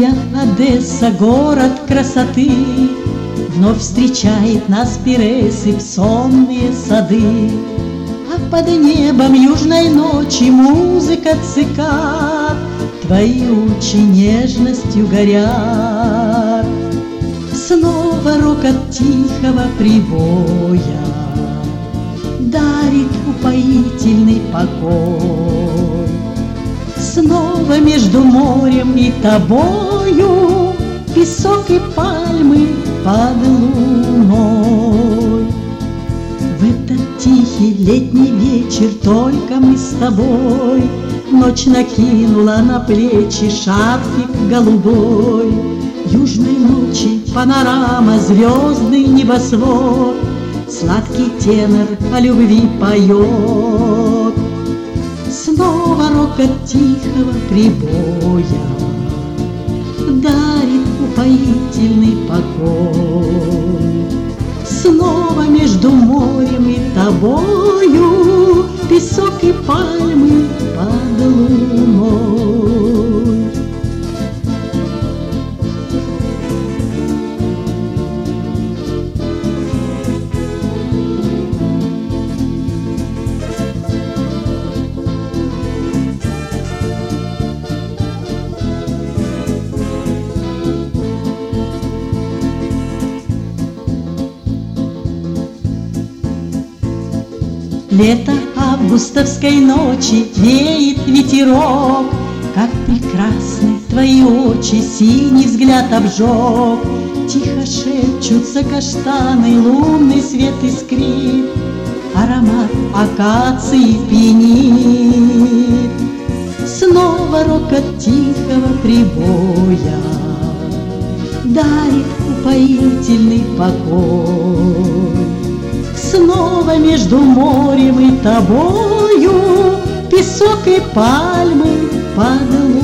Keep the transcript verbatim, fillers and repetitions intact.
Моя Одесса, город красоты, вновь встречает нас Пересып, сонные сады. А под небом южной ночи музыка цикад, твои очи нежностью горят. Снова рокот тихого прибоя дарит упоительный покой. Снова между морем и тобою песок и пальмы под луной. В этот тихий летний вечер только мы с тобой. Ночь накинула на плечи шарфик голубой. Южной ночи панорама, звездный небосвод, сладкий тенор о любви поет. Снова рокот тихого прибоя дарит упоительный покой. Снова между морем и тобою песок и пальмы под луной. Лето августовской ночи, веет ветерок, как прекрасны твои очи, синий взгляд обжег. Тихо шепчутся каштаны, лунный свет искрит, аромат акации пьянит. Снова рокот тихого прибоя дарит упоительный покой. Снова между морем и тобою песок и пальмы под луной.